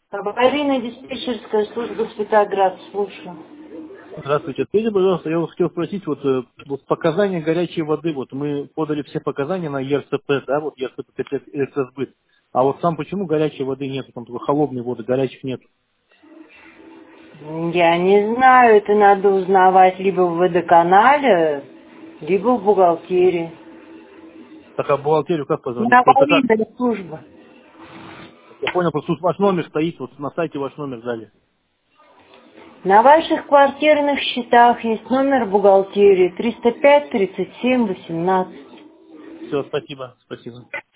Аварийно-диспетчерская служба Светоград, слушаю. Здравствуйте. Скажите, пожалуйста, я вас хотел спросить, вот показания горячей воды, вот мы подали все показания на ЕРСП, да, вот ЕРСП электросбыт. А вот сам почему горячей воды нет, там только холодной воды, горячих нет? Я не знаю, это надо узнавать либо в водоканале, либо в бухгалтерии. Так, а в бухгалтерию как Не позвонить? Просто как? аварийная служба. Я понял, просто тут ваш номер стоит, вот на сайте ваш номер дали. На ваших квартирных счетах есть номер бухгалтерии 305 37 18. Все, спасибо, спасибо.